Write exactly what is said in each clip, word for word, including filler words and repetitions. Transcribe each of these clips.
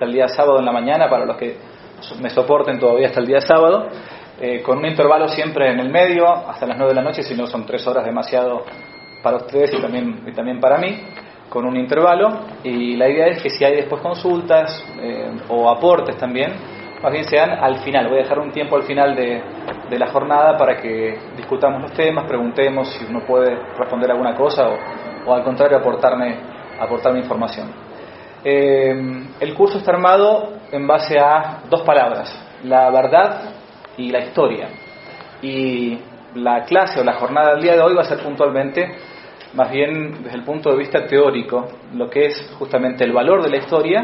el día sábado en la mañana, para los que me soporten todavía hasta el día sábado, eh, con un intervalo siempre en el medio, hasta las nueve de la noche, si no son tres horas demasiado para ustedes y también, y también para mí, con un intervalo. Y la idea es que si hay después consultas eh, o aportes también, más bien sean al final. Voy a dejar un tiempo al final de, de la jornada para que discutamos los temas, preguntemos si uno puede responder alguna cosa o, o al contrario aportarme, aportarme información. Eh, el curso está armado en base a dos palabras: la verdad y la historia. Y la clase o la jornada del día de hoy va a ser puntualmente, más bien desde el punto de vista teórico, lo que es justamente el valor de la historia.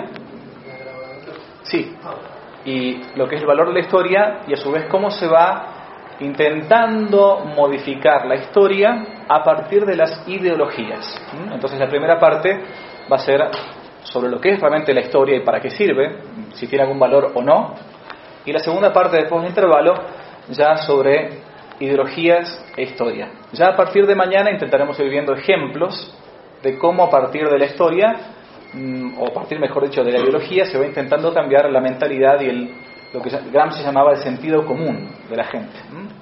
Sí. Y lo que es el valor de la historia y a su vez cómo se va intentando modificar la historia a partir de las ideologías. Entonces la primera parte va a ser sobre lo que es realmente la historia y para qué sirve, si tiene algún valor o no. Y la segunda parte, después del intervalo, ya sobre ideologías e historia. Ya a partir de mañana intentaremos ir viendo ejemplos de cómo a partir de la historia, o a partir, mejor dicho, de la ideología, se va intentando cambiar la mentalidad y el, lo que Gramsci llamaba el sentido común de la gente.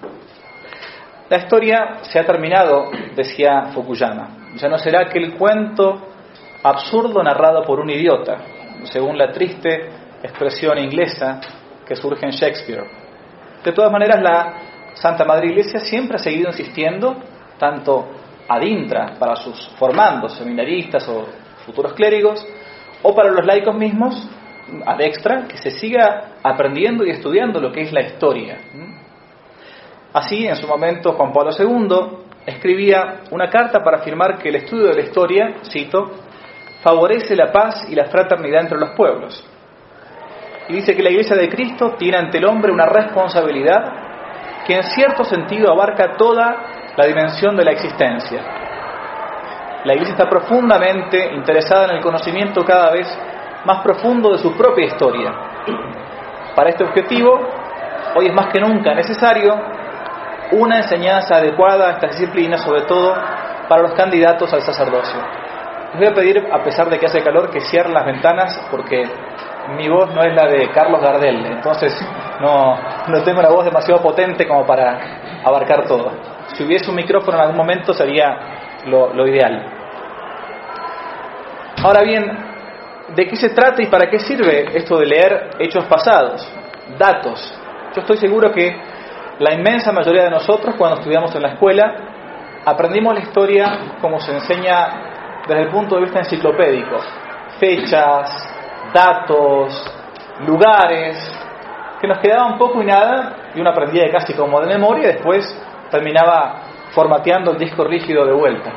La historia se ha terminado, decía Fukuyama. Ya no será aquel cuento absurdo narrado por un idiota, según la triste expresión inglesa que surge en Shakespeare. De todas maneras, la Santa Madre Iglesia siempre ha seguido insistiendo, tanto ad intra para sus formandos, seminaristas o futuros clérigos, o para los laicos mismos, ad extra, que se siga aprendiendo y estudiando lo que es la historia. Así, en su momento, Juan Pablo segundo escribía una carta para afirmar que el estudio de la historia, cito, favorece la paz y la fraternidad entre los pueblos. Y dice que la Iglesia de Cristo tiene ante el hombre una responsabilidad que en cierto sentido abarca toda la dimensión de la existencia. La Iglesia está profundamente interesada en el conocimiento cada vez más profundo de su propia historia. Para este objetivo, hoy es más que nunca necesario una enseñanza adecuada a esta disciplina, sobre todo para los candidatos al sacerdocio. Les voy a pedir, a pesar de que hace calor, que cierren las ventanas, porque mi voz no es la de Carlos Gardel, entonces no, no tengo una voz demasiado potente como para abarcar todo. Si hubiese un micrófono en algún momento sería lo, lo ideal. Ahora bien, ¿de qué se trata y para qué sirve esto de leer hechos pasados, datos? Yo estoy seguro que la inmensa mayoría de nosotros, cuando estudiamos en la escuela, aprendimos la historia como se enseña desde el punto de vista enciclopédico: fechas, datos, lugares, que nos quedaban poco y nada, y uno aprendía casi como de memoria y después terminaba formateando el disco rígido de vuelta.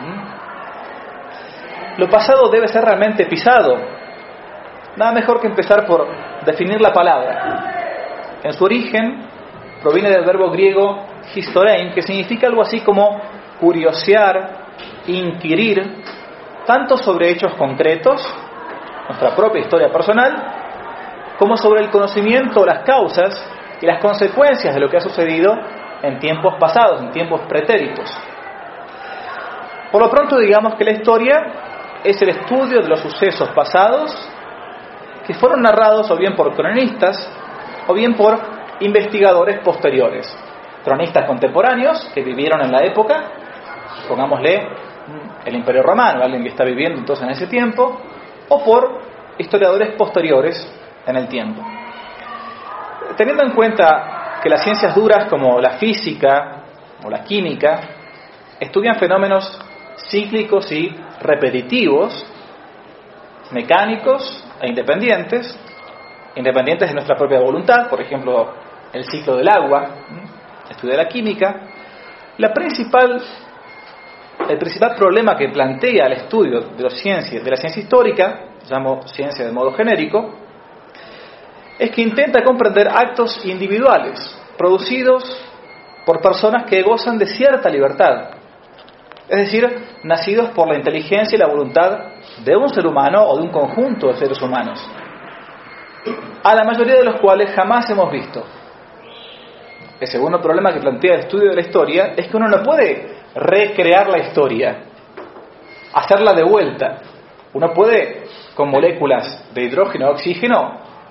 Lo pasado debe ser realmente pisado. Nada mejor que empezar por definir la palabra. En su origen proviene del verbo griego historein, que significa algo así como curiosear, inquirir, tanto sobre hechos concretos, nuestra propia historia personal, como sobre el conocimiento, las causas y las consecuencias de lo que ha sucedido en tiempos pasados, en tiempos pretéritos. Por lo pronto, digamos que la historia es el estudio de los sucesos pasados que fueron narrados o bien por cronistas o bien por investigadores posteriores. Cronistas contemporáneos que vivieron en la época, pongámosle el Imperio Romano, alguien que está viviendo entonces en ese tiempo, o por historiadores posteriores en el tiempo. Teniendo en cuenta que las ciencias duras como la física o la química estudian fenómenos cíclicos y repetitivos, mecánicos e independientes, independientes de nuestra propia voluntad, por ejemplo, el ciclo del agua, estudia la química, la principal, el principal problema que plantea el estudio de las ciencias, de la ciencia histórica, llamo ciencia de modo genérico, es que intenta comprender actos individuales producidos por personas que gozan de cierta libertad, es decir, nacidos por la inteligencia y la voluntad de un ser humano o de un conjunto de seres humanos, a la mayoría de los cuales jamás hemos visto. El segundo problema que plantea el estudio de la historia es que uno no puede recrear la historia, hacerla de vuelta. Uno puede, con moléculas de hidrógeno o oxígeno,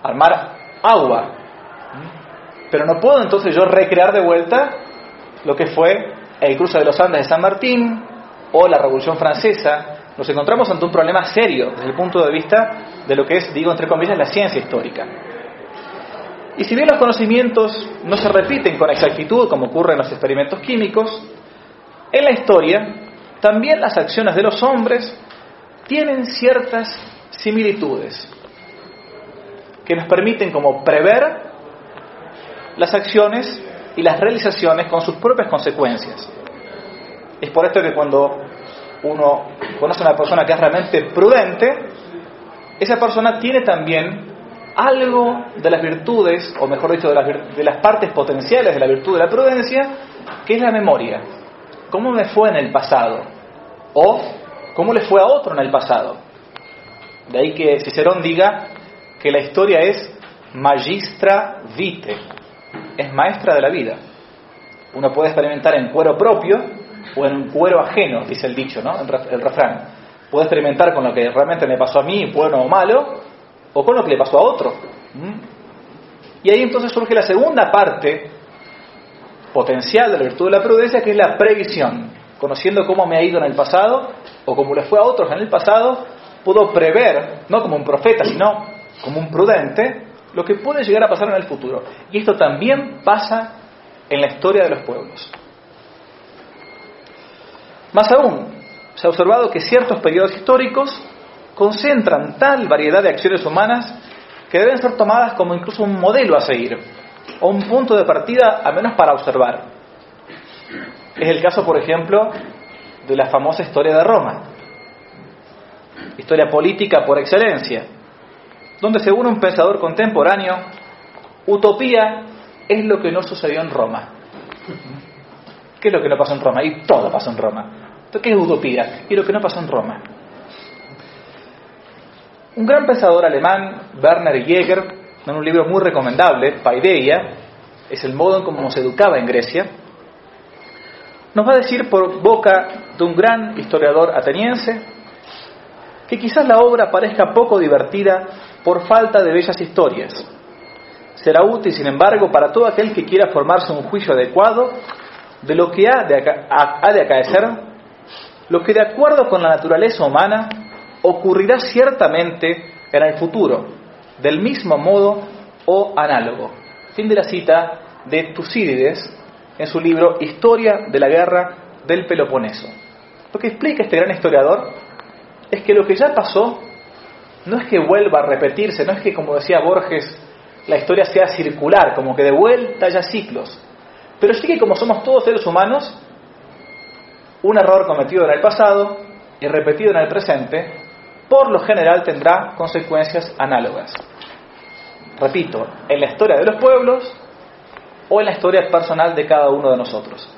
armar agua. Pero no puedo entonces yo recrear de vuelta lo que fue el cruce de los Andes de San Martín o la Revolución Francesa. Nos encontramos ante un problema serio desde el punto de vista de lo que es, digo entre comillas, la ciencia histórica. Y si bien los conocimientos no se repiten con exactitud como ocurre en los experimentos químicos, en la historia también las acciones de los hombres tienen ciertas similitudes que nos permiten como prever las acciones y las realizaciones con sus propias consecuencias. Es por esto que cuando uno conoce a una persona que es realmente prudente, esa persona tiene también algo de las virtudes, o mejor dicho, de las, de las partes potenciales de la virtud de la prudencia, que es la memoria. ¿Cómo me fue en el pasado? O ¿cómo le fue a otro en el pasado? De ahí que Cicerón diga que la historia es magistra vitae, es maestra de la vida. Uno puede experimentar en cuero propio o en cuero ajeno, dice el dicho, ¿no? El refrán. Puedo experimentar con lo que realmente me pasó a mí, bueno o malo, o con lo que le pasó a otro. ¿Mm? Y ahí entonces surge la segunda parte potencial de la virtud de la prudencia, que es la previsión. Conociendo cómo me ha ido en el pasado, o cómo le fue a otros en el pasado, puedo prever, no como un profeta, sino como un prudente, lo que puede llegar a pasar en el futuro. Y esto también pasa en la historia de los pueblos. Más aún, se ha observado que ciertos periodos históricos concentran tal variedad de acciones humanas que deben ser tomadas como incluso un modelo a seguir, o un punto de partida, al menos para observar. Es el caso, por ejemplo, de la famosa historia de Roma, historia política por excelencia, donde según un pensador contemporáneo, utopía es lo que no sucedió en Roma. ¿Qué es lo que no pasó en Roma? Y todo pasó en Roma. Entonces, ¿qué es utopía? Y lo que no pasó en Roma. Un gran pensador alemán, Werner Jäger, en un libro muy recomendable, Paideia, es el modo en cómo se educaba en Grecia, nos va a decir por boca de un gran historiador ateniense que quizás la obra parezca poco divertida por falta de bellas historias. Será útil, sin embargo, para todo aquel que quiera formarse un juicio adecuado de lo que ha de, aca- ha de acaecer, lo que de acuerdo con la naturaleza humana ocurrirá ciertamente en el futuro, del mismo modo o análogo. Fin de la cita de Tucídides en su libro Historia de la Guerra del Peloponeso. Lo que explica este gran historiador es que lo que ya pasó no es que vuelva a repetirse, no es que, como decía Borges, la historia sea circular, como que de vuelta haya ciclos, pero sí que como somos todos seres humanos, un error cometido en el pasado y repetido en el presente, por lo general tendrá consecuencias análogas. Repito, en la historia de los pueblos o en la historia personal de cada uno de nosotros.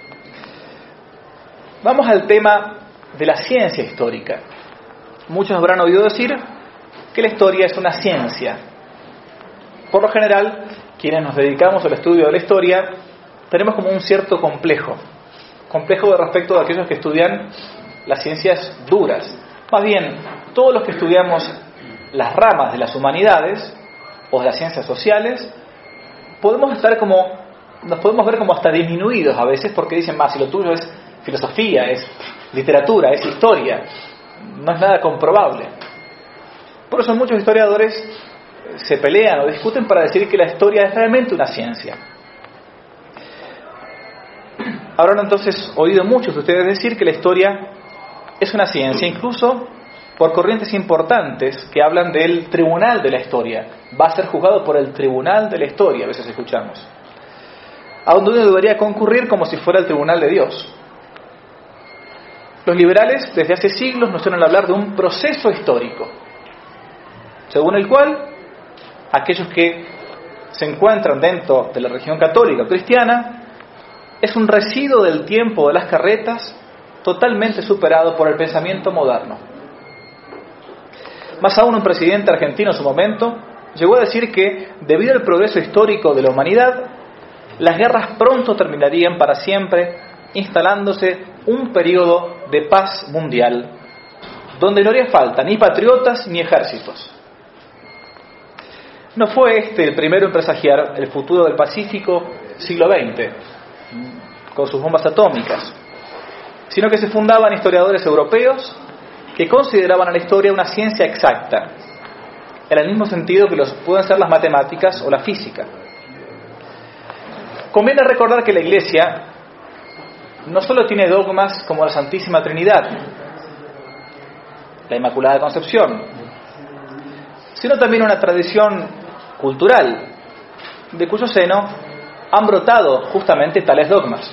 Vamos al tema de la ciencia histórica. Muchos habrán oído decir que la historia es una ciencia. Por lo general, quienes nos dedicamos al estudio de la historia, tenemos como un cierto complejo. Complejo de respecto a aquellos que estudian las ciencias duras. Más bien, todos los que estudiamos las ramas de las humanidades o de las ciencias sociales, podemos estar como, nos podemos ver como hasta disminuidos a veces porque dicen, más si lo tuyo es filosofía, es literatura, es historia, no es nada comprobable. Por eso muchos historiadores se pelean o discuten para decir que la historia es realmente una ciencia. Habrán entonces oído muchos de ustedes decir que la historia es una ciencia, incluso por corrientes importantes que hablan del tribunal de la historia. Va a ser juzgado por el tribunal de la historia, a veces escuchamos. A donde uno debería concurrir como si fuera el tribunal de Dios. Los liberales desde hace siglos nos suelen hablar de un proceso histórico, según el cual aquellos que se encuentran dentro de la religión católica o cristiana es un residuo del tiempo de las carretas totalmente superado por el pensamiento moderno. Más aún, un presidente argentino en su momento llegó a decir que debido al progreso histórico de la humanidad, las guerras pronto terminarían para siempre, instalándose un periodo de paz mundial donde no haría falta ni patriotas ni ejércitos. no fue este el primero en presagiar el futuro del Pacífico siglo veinte, con sus bombas atómicas, sino que se fundaban historiadores europeos que consideraban a la historia una ciencia exacta, en el mismo sentido que los pueden ser las matemáticas o la física. Conviene recordar que la Iglesia no solo tiene dogmas como la Santísima Trinidad, la Inmaculada Concepción, sino también una tradición cultural, de cuyo seno han brotado justamente tales dogmas.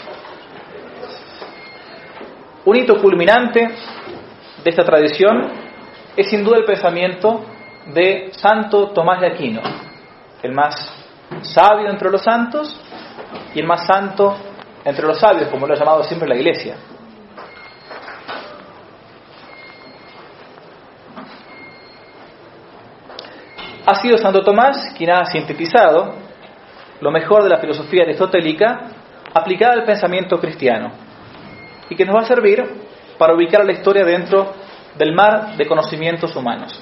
Un hito culminante de esta tradición es sin duda el pensamiento de Santo Tomás de Aquino, el más sabio entre los santos y el más santo entre los sabios, como lo ha llamado siempre la Iglesia. Ha sido Santo Tomás quien ha sintetizado lo mejor de la filosofía aristotélica aplicada al pensamiento cristiano y que nos va a servir para ubicar a la historia dentro del mar de conocimientos humanos.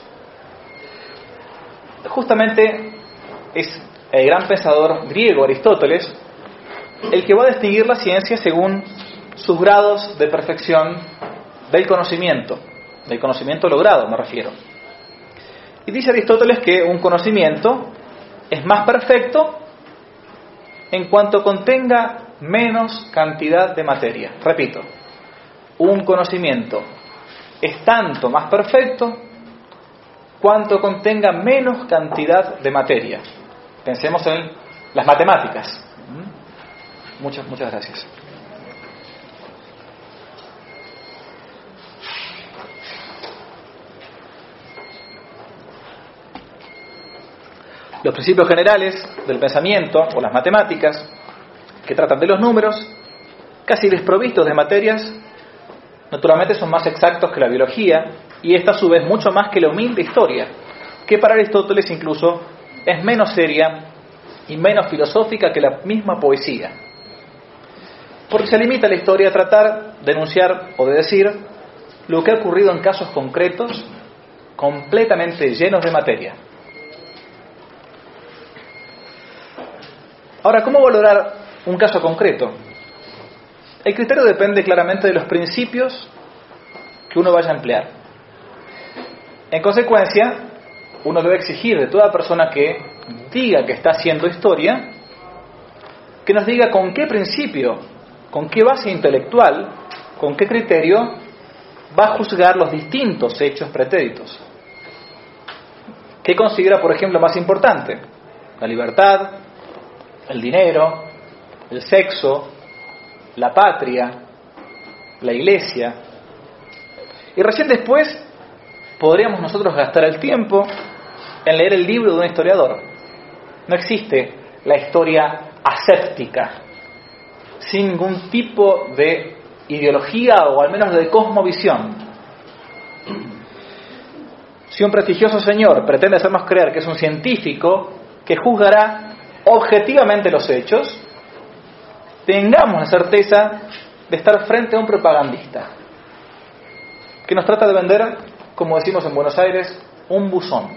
Justamente es el gran pensador griego Aristóteles el que va a distinguir la ciencia según sus grados de perfección del conocimiento, del conocimiento logrado me refiero. Y dice Aristóteles que un conocimiento es más perfecto en cuanto contenga menos cantidad de materia. Repito, un conocimiento es tanto más perfecto cuanto contenga menos cantidad de materia. Pensemos en las matemáticas. Muchas, muchas gracias. Los principios generales del pensamiento o las matemáticas, que tratan de los números, casi desprovistos de materias, naturalmente son más exactos que la biología, y esta a su vez mucho más que la humilde historia, que para Aristóteles incluso es menos seria y menos filosófica que la misma poesía. Porque se limita la historia a tratar de enunciar o de decir lo que ha ocurrido en casos concretos completamente llenos de materia. Ahora, ¿cómo valorar un caso concreto? El criterio depende claramente de los principios que uno vaya a emplear. En consecuencia, uno debe exigir de toda persona que diga que está haciendo historia, que nos diga con qué principio, con qué base intelectual, con qué criterio va a juzgar los distintos hechos pretéritos. ¿Qué considera, por ejemplo, más importante? La libertad, el dinero, el sexo, la patria, la iglesia. Y recién después podríamos nosotros gastar el tiempo en leer el libro de un historiador. No existe la historia aséptica, sin ningún tipo de ideología o al menos de cosmovisión. Si un prestigioso señor pretende hacernos creer que es un científico que juzgará objetivamente los hechos, tengamos la certeza de estar frente a un propagandista que nos trata de vender, como decimos en Buenos Aires, un buzón.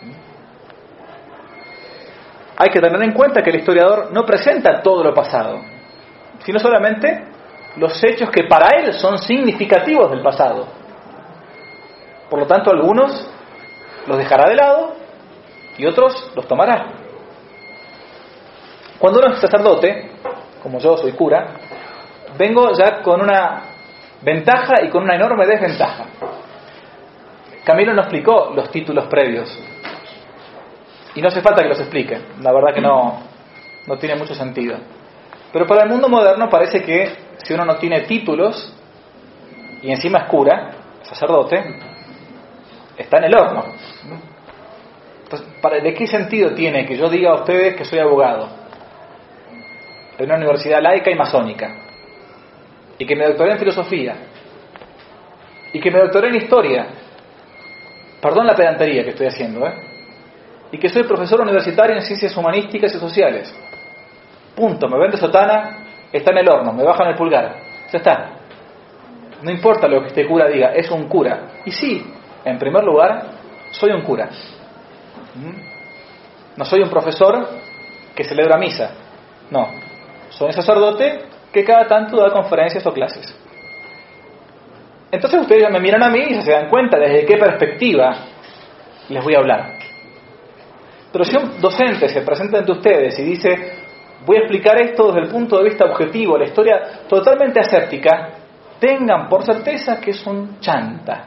Hay que tener en cuenta que el historiador no presenta todo lo pasado, sino solamente los hechos que para él son significativos del pasado. Por lo tanto, algunos los dejará de lado y otros los tomará. Cuando uno es sacerdote, como yo soy cura, vengo ya con una ventaja y con una enorme desventaja. Camilo nos explicó los títulos previos y no hace falta que los explique, la verdad que no, no tiene mucho sentido. Pero para el mundo moderno parece que si uno no tiene títulos y encima es cura, sacerdote, está en el horno. Entonces, ¿de qué sentido tiene que yo diga a ustedes que soy abogado en una universidad laica y masónica, y que me doctoré en filosofía, y que me doctoré en historia, perdón la pedantería que estoy haciendo, ¿eh? y que soy profesor universitario en ciencias humanísticas y sociales? Punto, me ven de sotana, está en el horno, me bajan el pulgar, ya está. No importa lo que este cura diga, es un cura. Y sí, en primer lugar, soy un cura. ¿Mm? No soy un profesor que celebra misa. No. Soy un sacerdote que cada tanto da conferencias o clases. Entonces ustedes me miran a mí y se dan cuenta desde qué perspectiva les voy a hablar. Pero si un docente se presenta ante ustedes y dice, voy a explicar esto desde el punto de vista objetivo, la historia totalmente aséptica, tengan por certeza que es un chanta.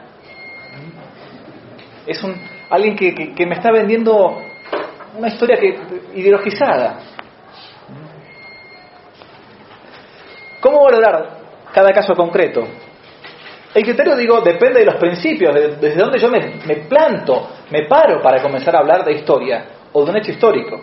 Es un alguien que, que, que me está vendiendo una historia que, ideologizada. ¿Cómo valorar cada caso concreto? El criterio, digo, depende de los principios, de, desde donde yo me, me planto, me paro para comenzar a hablar de historia o de un hecho histórico.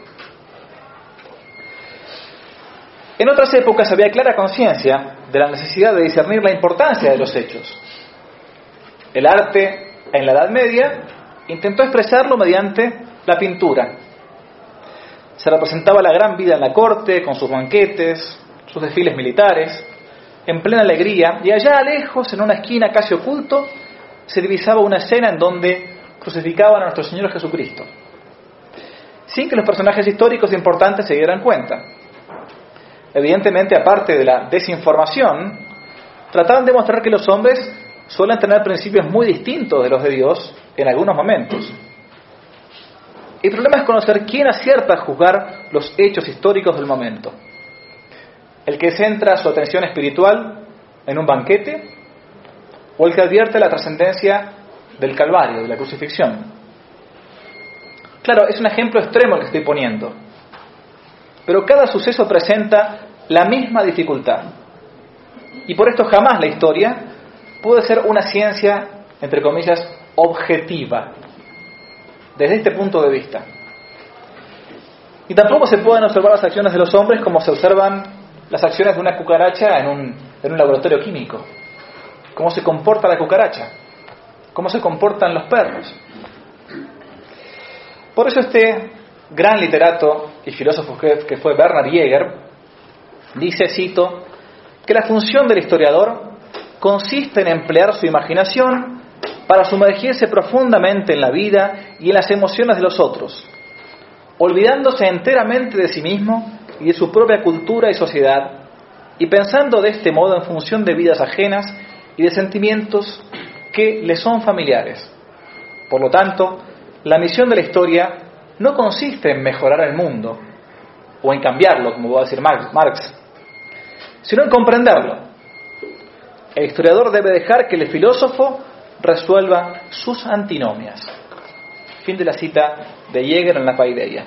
En otras épocas había clara conciencia de la necesidad de discernir la importancia de los hechos. El arte, en la Edad Media, intentó expresarlo mediante la pintura. Se representaba la gran vida en la corte, con sus banquetes, sus desfiles militares, en plena alegría, y allá lejos, en una esquina casi oculto, se divisaba una escena en donde crucificaban a nuestro Señor Jesucristo, sin que los personajes históricos importantes se dieran cuenta. Evidentemente, aparte de la desinformación, trataban de mostrar que los hombres suelen tener principios muy distintos de los de Dios en algunos momentos. El problema es conocer quién acierta a juzgar los hechos históricos del momento. ¿El que centra su atención espiritual en un banquete? ¿O el que advierte la trascendencia del Calvario, de la crucifixión? Claro, es un ejemplo extremo el que estoy poniendo. Pero cada suceso presenta la misma dificultad. Y por esto jamás la historia puede ser una ciencia, entre comillas, objetiva, desde este punto de vista. Y tampoco se pueden observar las acciones de los hombres como se observan las acciones de una cucaracha en un, en un laboratorio químico. Cómo se comporta la cucaracha, cómo se comportan los perros. Por eso este gran literato y filósofo que, que fue Bernhard Jäger dice, cito, que la función del historiador consiste en emplear su imaginación para sumergirse profundamente en la vida y en las emociones de los otros, olvidándose enteramente de sí mismo y de su propia cultura y sociedad, y pensando de este modo en función de vidas ajenas y de sentimientos que le son familiares. Por lo tanto, la misión de la historia no consiste en mejorar el mundo, o en cambiarlo, como va a decir Marx, sino en comprenderlo. El historiador debe dejar que el filósofo resuelva sus antinomias. Fin de la cita de Jäger en la Paideia.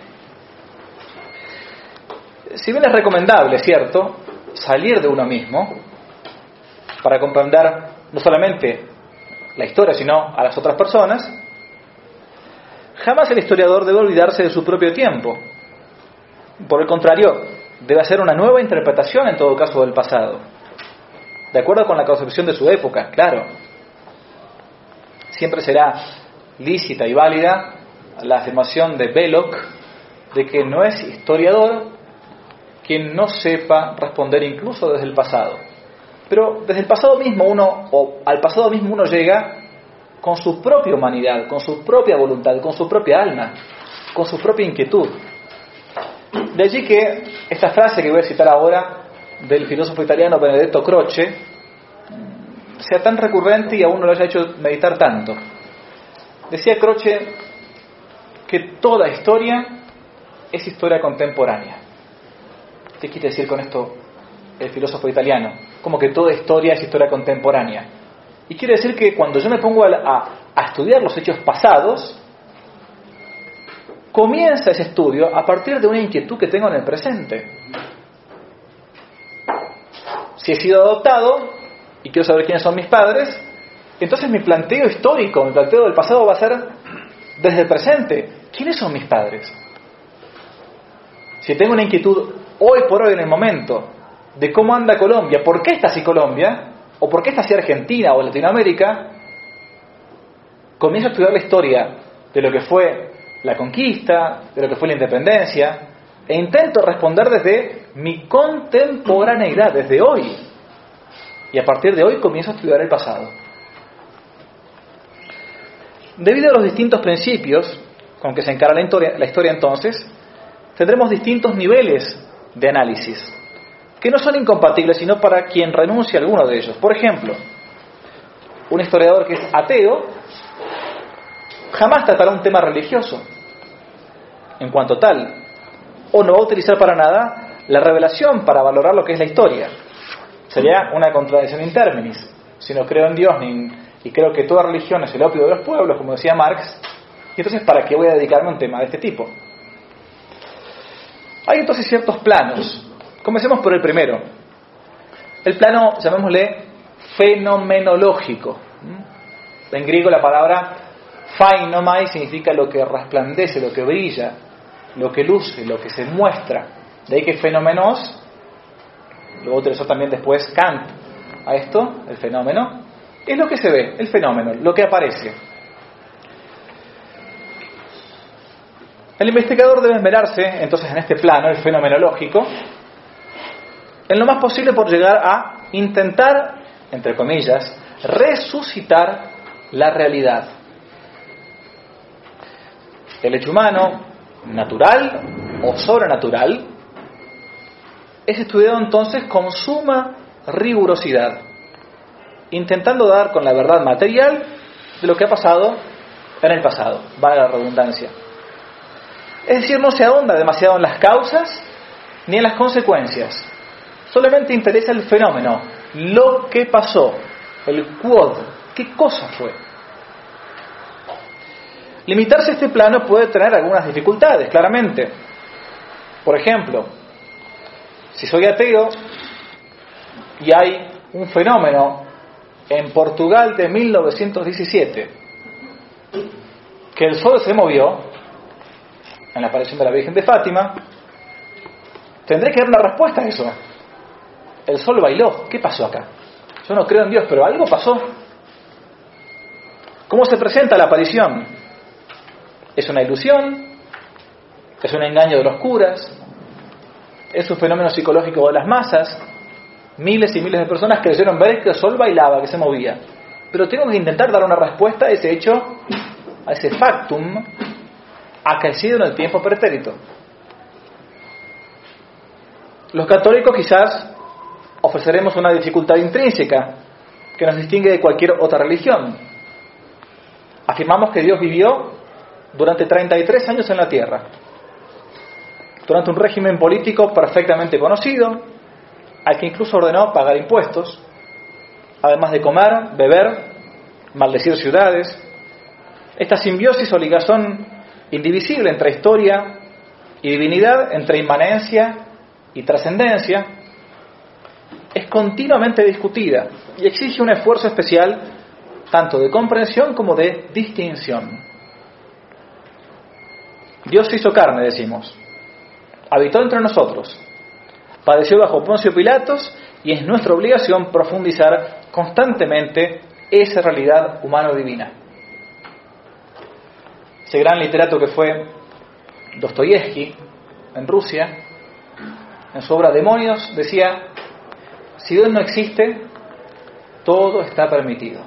Si bien es recomendable, ¿cierto?, salir de uno mismo para comprender no solamente la historia, sino a las otras personas, jamás el historiador debe olvidarse de su propio tiempo. Por el contrario, debe hacer una nueva interpretación, en todo caso, del pasado, de acuerdo con la concepción de su época, claro. Siempre será lícita y válida la afirmación de Belloc de que no es historiador quien no sepa responder incluso desde el pasado. Pero desde el pasado mismo uno, o al pasado mismo uno llega con su propia humanidad, con su propia voluntad, con su propia alma, con su propia inquietud. De allí que esta frase que voy a citar ahora del filósofo italiano Benedetto Croce sea tan recurrente y a uno lo haya hecho meditar tanto. Decía Croce que toda historia es historia contemporánea. ¿Qué quiere decir con esto el filósofo italiano? Como que toda historia es historia contemporánea. Y quiere decir que cuando yo me pongo a, a, a estudiar los hechos pasados, comienza ese estudio a partir de una inquietud que tengo en el presente. Si he sido adoptado y quiero saber quiénes son mis padres, entonces mi planteo histórico, mi planteo del pasado va a ser desde el presente. ¿Quiénes son mis padres? Si tengo una inquietud hoy por hoy en el momento de cómo anda Colombia, por qué está así Colombia, o por qué está así Argentina o Latinoamérica, comienzo a estudiar la historia de lo que fue la conquista, de lo que fue la independencia, e intento responder desde mi contemporaneidad, desde hoy. Y a partir de hoy comienzo a estudiar el pasado. Debido a los distintos principios con que se encara la historia, la historia entonces, tendremos distintos niveles de análisis, que no son incompatibles, sino para quien renuncia a alguno de ellos. Por ejemplo, un historiador que es ateo jamás tratará un tema religioso en cuanto tal, o no va a utilizar para nada la revelación para valorar lo que es la historia. Sería una contradicción in terminis. Si no creo en Dios ni, y creo que toda religión es el opio de los pueblos, como decía Marx, y entonces ¿para qué voy a dedicarme a un tema de este tipo? Hay entonces ciertos planos. Comencemos por el primero. El plano, llamémosle, fenomenológico. En griego la palabra phainomai significa lo que resplandece, lo que brilla, lo que luce, lo que se muestra. De ahí que fenómenos, luego utilizó también después Kant a esto, el fenómeno, es lo que se ve, el fenómeno, lo que aparece. El investigador debe esmerarse, entonces, en este plano, el fenomenológico, en lo más posible por llegar a intentar, entre comillas, resucitar la realidad. El hecho humano, natural o sobrenatural, es estudiado entonces con suma rigurosidad, intentando dar con la verdad material de lo que ha pasado en el pasado, valga la redundancia. Es decir, no se ahonda demasiado en las causas ni en las consecuencias, solamente interesa el fenómeno, lo que pasó, el quod, qué cosa fue. Limitarse a este plano puede tener algunas dificultades, claramente. Por ejemplo, si soy ateo y hay un fenómeno en Portugal de mil novecientos diecisiete, que el sol se movió en la aparición de la Virgen de Fátima, tendré que dar una respuesta a eso. El sol bailó, ¿qué pasó acá? Yo no creo en Dios, pero algo pasó. ¿Cómo se presenta la aparición? ¿Es una ilusión? ¿Es un engaño de los curas? ¿Es un fenómeno psicológico de las masas? Miles y miles de personas creyeron ver que el sol bailaba, que se movía. Pero tengo que intentar dar una respuesta a ese hecho, a ese factum acaecido en el tiempo pretérito. Los católicos quizás ofreceremos una dificultad intrínseca que nos distingue de cualquier otra religión. Afirmamos que Dios vivió durante treinta y tres años en la tierra, durante un régimen político perfectamente conocido, al que incluso ordenó pagar impuestos, además de comer, beber, maldecir ciudades. Esta simbiosis o ligazón indivisible entre historia y divinidad, entre inmanencia y trascendencia, es continuamente discutida y exige un esfuerzo especial tanto de comprensión como de distinción. Dios se hizo carne, decimos, habitó entre nosotros, padeció bajo Poncio Pilatos y es nuestra obligación profundizar constantemente esa realidad humano-divina. Ese gran literato que fue Dostoyevsky en Rusia, en su obra Demonios, decía: si Dios no existe, todo está permitido.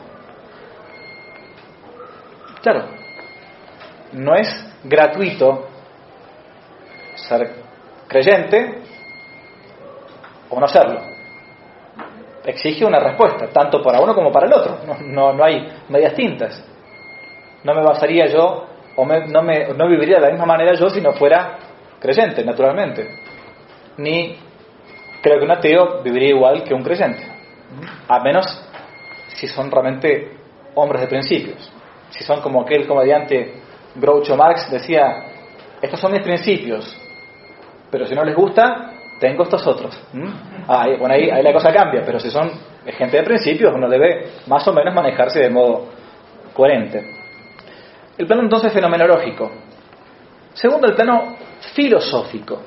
Claro, no es gratuito ser creyente o no serlo. Exige una respuesta, tanto para uno como para el otro. No, no, no hay medias tintas. No me basaría yo, o me, no, me, no viviría de la misma manera yo si no fuera creyente, naturalmente. Ni creo que un ateo viviría igual que un creyente. A menos si son realmente hombres de principios. Si son como aquel comediante Groucho Marx decía: estos son mis principios, pero si no les gusta, tengo estos otros. ¿Mm? Ah, bueno, ahí, ahí la cosa cambia, pero si son gente de principios, uno debe más o menos manejarse de modo coherente. El plano entonces fenomenológico. Segundo, el plano filosófico.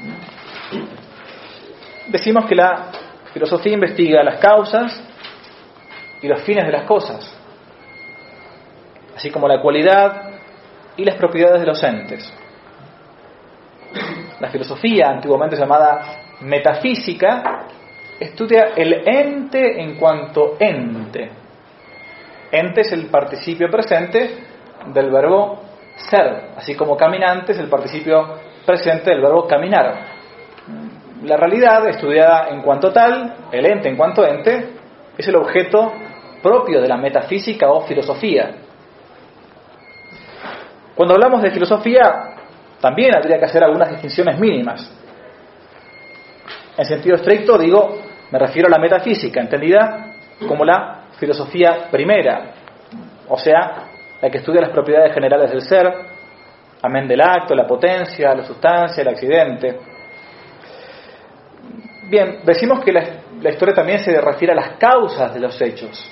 Decimos que la filosofía investiga las causas y los fines de las cosas, así como la cualidad y las propiedades de los entes. La filosofía, antiguamente llamada metafísica, estudia el ente en cuanto ente. Ente es el participio presente del verbo ser, así como caminante es el participio presente del verbo caminar. La realidad, estudiada en cuanto tal, el ente en cuanto ente, es el objeto propio de la metafísica o filosofía. Cuando hablamos de filosofía, también habría que hacer algunas distinciones mínimas. En sentido estricto, digo, me refiero a la metafísica, entendida como la filosofía primera, o sea, la que estudia las propiedades generales del ser, amén del acto, la potencia, la sustancia, el accidente. Bien, decimos que la, la historia también se refiere a las causas de los hechos.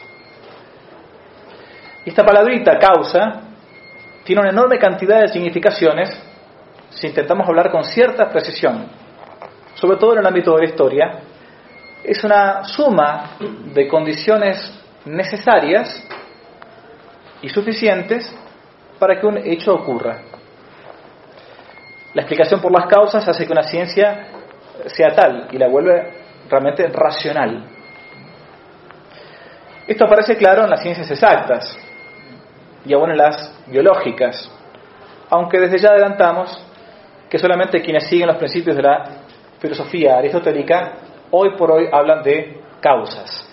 Y esta palabrita, causa, tiene una enorme cantidad de significaciones si intentamos hablar con cierta precisión, sobre todo en el ámbito de la historia. Es una suma de condiciones necesarias y suficientes para que un hecho ocurra. La explicación por las causas hace que una ciencia sea tal y la vuelve realmente racional. Esto aparece claro en las ciencias exactas y aún en las biológicas, aunque desde ya adelantamos que solamente quienes siguen los principios de la filosofía aristotélica hoy por hoy hablan de causas.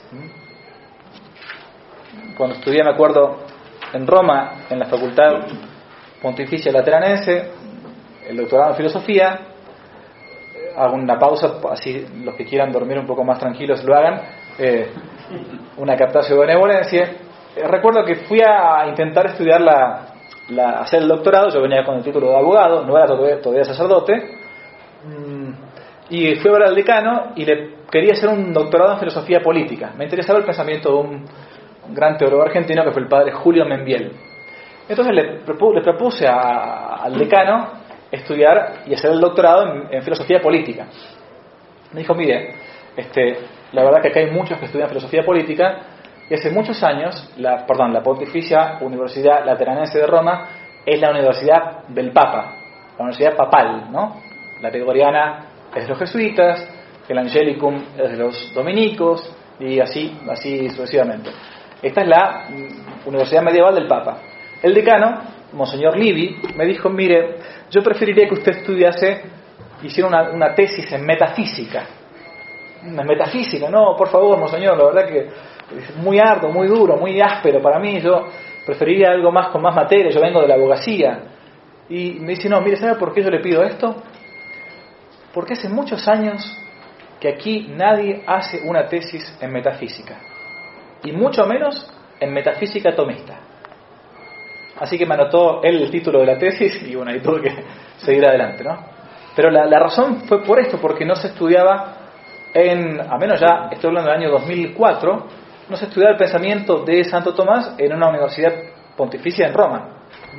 Cuando estudié, me acuerdo, en Roma, en la Facultad Pontificia Lateranense, el doctorado en filosofía, hago una pausa, así los que quieran dormir un poco más tranquilos lo hagan, eh, una captación de benevolencia. Eh, recuerdo que fui a intentar estudiar la, la, hacer el doctorado, yo venía con el título de abogado, no era todavía, todavía sacerdote, mmm, y fui a ver al decano y le quería hacer un doctorado en filosofía política. Me interesaba el pensamiento de un gran teólogo argentino que fue el padre Julio Membiel. Entonces le, propu, le propuse a, al decano estudiar y hacer el doctorado en, en filosofía política. Me dijo, mire, este, la verdad que acá hay muchos que estudian filosofía política y hace muchos años, la, perdón, la Pontificia Universidad Lateranense de Roma es la universidad del Papa, la universidad papal, ¿no? La gregoriana es de los jesuitas, el Angelicum es de los dominicos y así, así sucesivamente. Esta es la Universidad Medieval del Papa. El decano, Monseñor Livi, me dijo, mire, yo preferiría que usted estudiase, hiciera una, una tesis en metafísica. En metafísica, no, por favor, Monseñor, la verdad que es muy arduo, muy duro, muy áspero para mí, yo preferiría algo más con más materia, yo vengo de la abogacía. Y me dice, no, mire, ¿sabe por qué yo le pido esto? Porque hace muchos años que aquí nadie hace una tesis en metafísica. Y mucho menos en metafísica tomista. Así que me anotó él el título de la tesis y bueno, ahí tuve que seguir adelante, ¿no? Pero la, la razón fue por esto, porque no se estudiaba en, a menos ya, estoy hablando del año dos mil cuatro, no se estudiaba el pensamiento de Santo Tomás en una universidad pontificia en Roma.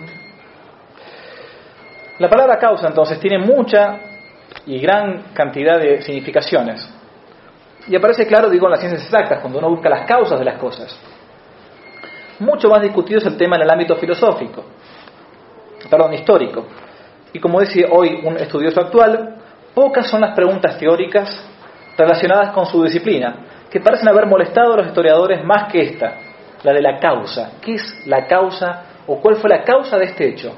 La palabra causa, entonces, tiene mucha y gran cantidad de significaciones. Y aparece claro, digo, en las ciencias exactas, cuando uno busca las causas de las cosas. Mucho más discutido es el tema en el ámbito filosófico, perdón, histórico. Y como dice hoy un estudioso actual, pocas son las preguntas teóricas relacionadas con su disciplina, que parecen haber molestado a los historiadores más que esta, la de la causa. ¿Qué es la causa o cuál fue la causa de este hecho?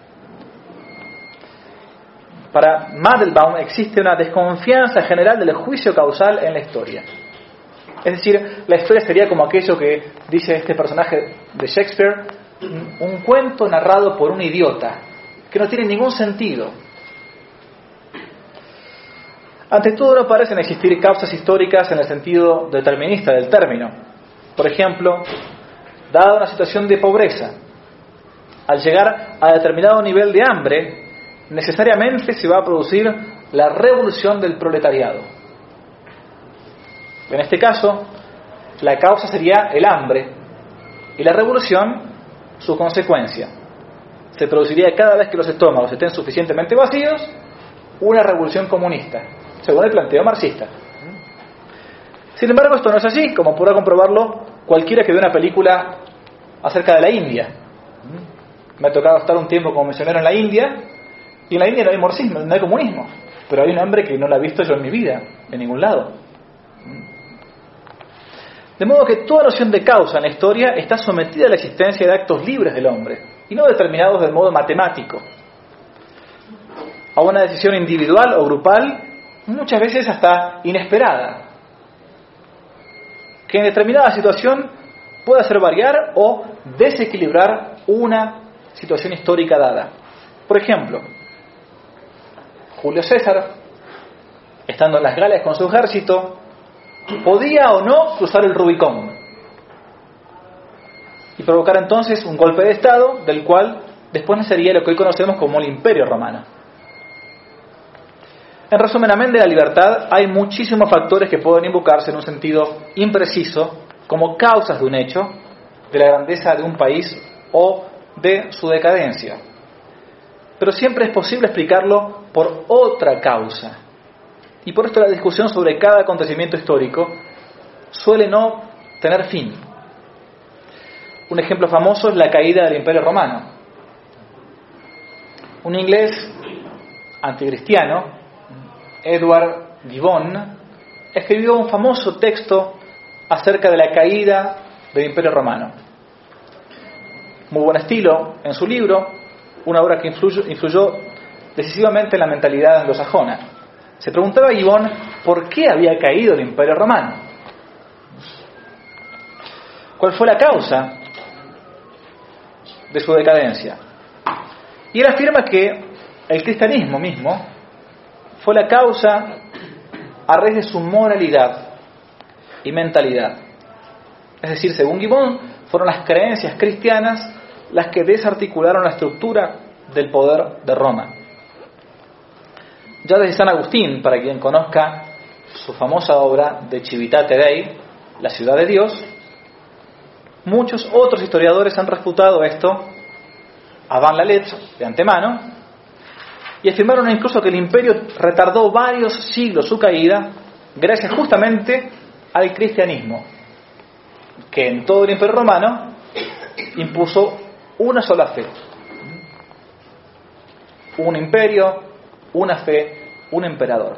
Para Mandelbaum existe una desconfianza general del juicio causal en la historia. Es decir, la historia sería como aquello que dice este personaje de Shakespeare, un cuento narrado por un idiota, que no tiene ningún sentido. Ante todo, no parecen existir causas históricas en el sentido determinista del término. Por ejemplo, dada una situación de pobreza, al llegar a determinado nivel de hambre, necesariamente se va a producir la revolución del proletariado. En este caso, la causa sería el hambre y la revolución su consecuencia. Se produciría cada vez que los estómagos estén suficientemente vacíos una revolución comunista, según el planteo marxista. Sin embargo, esto no es así, como podrá comprobarlo cualquiera que vea una película acerca de la India. Me ha tocado estar un tiempo como misionero en la India, y en la India no hay marxismo, no hay comunismo, pero hay un hambre que no la he visto yo en mi vida, en ningún lado. De modo que toda noción de causa en la historia está sometida a la existencia de actos libres del hombre, y no determinados de modo matemático, a una decisión individual o grupal, muchas veces hasta inesperada, que en determinada situación puede hacer variar o desequilibrar una situación histórica dada. Por ejemplo, Julio César, estando en las Galas con su ejército, podía o no cruzar el Rubicón y provocar entonces un golpe de Estado del cual después nacería lo que hoy conocemos como el Imperio Romano. En resumen, amén de la libertad, hay muchísimos factores que pueden invocarse en un sentido impreciso como causas de un hecho, de la grandeza de un país o de su decadencia. Pero siempre es posible explicarlo por otra causa. Y por esto la discusión sobre cada acontecimiento histórico suele no tener fin. Un ejemplo famoso es la caída del Imperio Romano. Un inglés anticristiano, Edward Gibbon, escribió un famoso texto acerca de la caída del Imperio Romano. Muy buen estilo en su libro, una obra que influyó, influyó decisivamente en la mentalidad anglosajona. Se preguntaba Gibbon por qué había caído el Imperio Romano. ¿Cuál fue la causa de su decadencia? Y él afirma que el cristianismo mismo fue la causa a raíz de su moralidad y mentalidad. Es decir, según Gibbon, fueron las creencias cristianas las que desarticularon la estructura del poder de Roma. Ya desde San Agustín, para quien conozca su famosa obra de Civitate Dei, la ciudad de Dios, muchos otros historiadores han refutado esto avant la lettre, de antemano, y afirmaron incluso que el imperio retardó varios siglos su caída gracias justamente al cristianismo, que en todo el Imperio Romano impuso una sola fe. Un imperio, una fe, un emperador.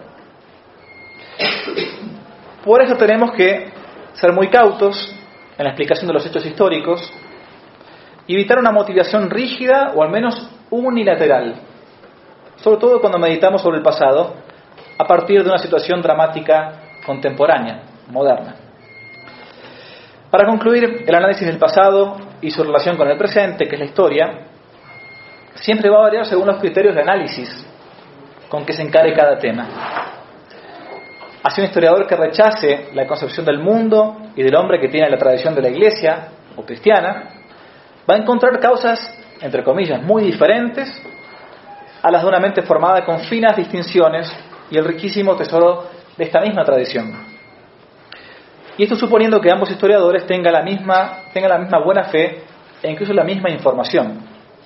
Por eso tenemos que ser muy cautos en la explicación de los hechos históricos y evitar una motivación rígida o al menos unilateral, sobre todo cuando meditamos sobre el pasado a partir de una situación dramática contemporánea, moderna. Para concluir el análisis del pasado y su relación con el presente, que es la historia, siempre va a variar según los criterios de análisis con que se encare cada tema. Así un historiador que rechace la concepción del mundo y del hombre que tiene la tradición de la Iglesia o cristiana, va a encontrar causas, entre comillas, muy diferentes a las de una mente formada con finas distinciones y el riquísimo tesoro de esta misma tradición. Y esto suponiendo que ambos historiadores tengan la misma, tengan la misma buena fe e incluso la misma información.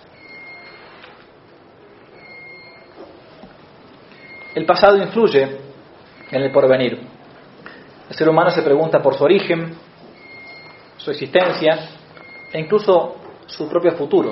El pasado influye en el porvenir. El ser humano se pregunta por su origen, su existencia e incluso su propio futuro.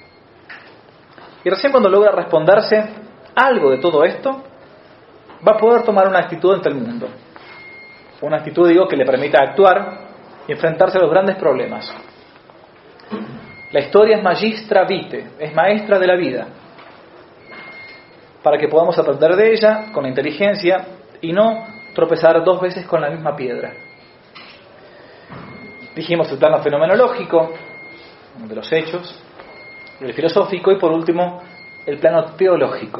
Y recién cuando logra responderse algo de todo esto, va a poder tomar una actitud ante el mundo. Una actitud, digo, que le permita actuar y enfrentarse a los grandes problemas. La historia es magistra vitae, es maestra de la vida, para que podamos aprender de ella con la inteligencia y no tropezar dos veces con la misma piedra. Dijimos el plano fenomenológico, de los hechos, el filosófico y por último el plano teológico.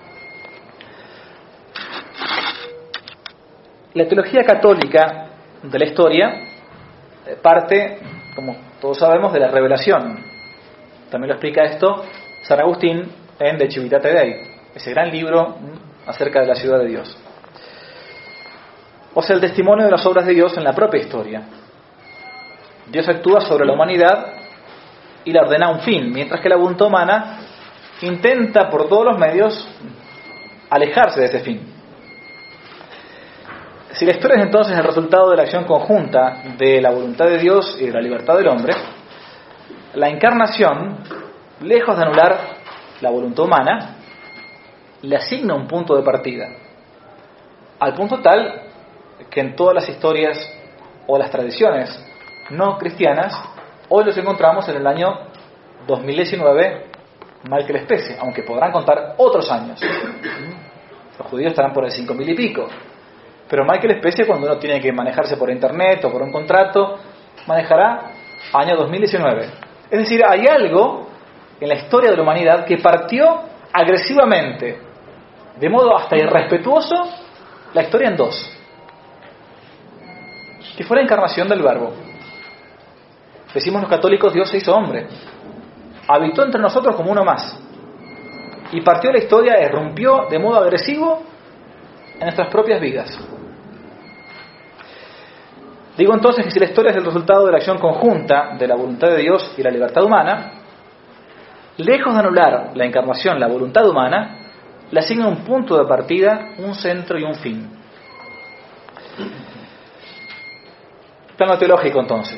La teología católica de la historia parte, como todos sabemos, de la revelación. También lo explica esto San Agustín en De Civitate Dei, ese gran libro acerca de la ciudad de Dios. O sea, el testimonio de las obras de Dios en la propia historia. Dios actúa sobre la humanidad y la ordena a un fin, mientras que la voluntad humana intenta por todos los medios alejarse de ese fin. Si la historia es entonces el resultado de la acción conjunta de la voluntad de Dios y de la libertad del hombre, la encarnación, lejos de anular la voluntad humana, le asigna un punto de partida, al punto tal que en todas las historias o las tradiciones no cristianas, hoy los encontramos en el año dos mil diecinueve mal que les pese, aunque podrán contar otros años. Los judíos estarán por el cinco mil y pico. Pero mal que les pese, cuando uno tiene que manejarse por internet o por un contrato, manejará año dos mil diecinueve. Es decir, hay algo en la historia de la humanidad que partió agresivamente, de modo hasta irrespetuoso, la historia en dos. Que fue la encarnación del Verbo. Decimos los católicos, Dios se hizo hombre. Habitó entre nosotros como uno más. Y partió la historia, irrumpió de modo agresivo en nuestras propias vidas. Digo entonces que si la historia es el resultado de la acción conjunta de la voluntad de Dios y la libertad humana, lejos de anular la encarnación, la voluntad humana, le asigna un punto de partida, un centro y un fin. Plano teológico entonces.